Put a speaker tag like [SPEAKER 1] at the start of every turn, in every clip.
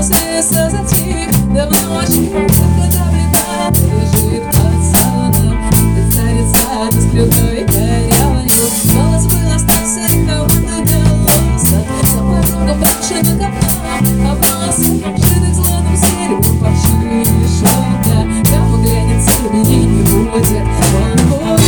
[SPEAKER 1] голос леса затих. Давно очень когда беда лежит под салоном. Ты царица тоскливой корявою. Голос был остался, кого-то голоса. За порогом брошенным копном оброс. Жидок злотом серебром паршивый шелка. Кому глянется, меня не будет. Он будет.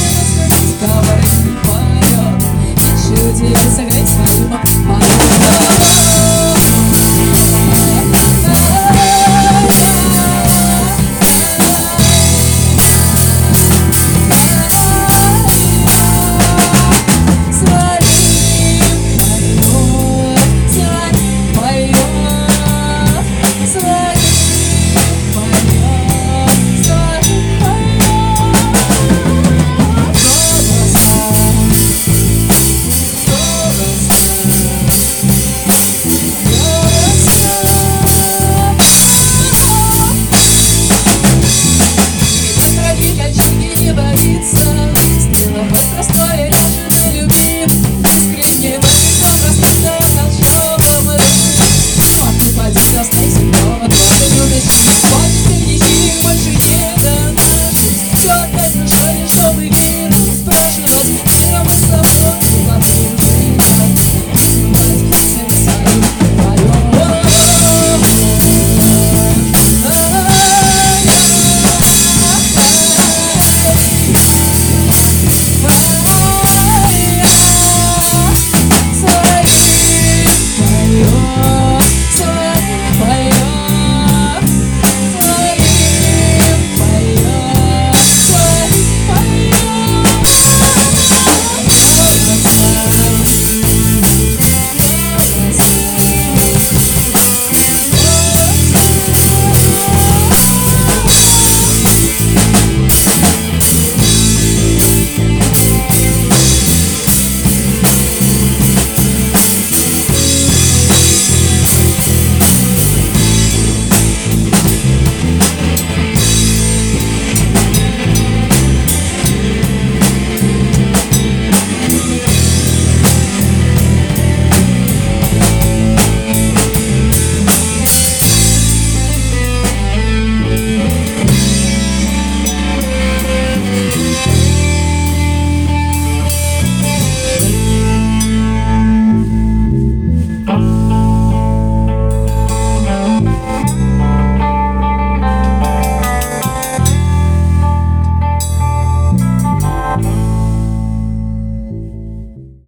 [SPEAKER 1] Согреть свою мою.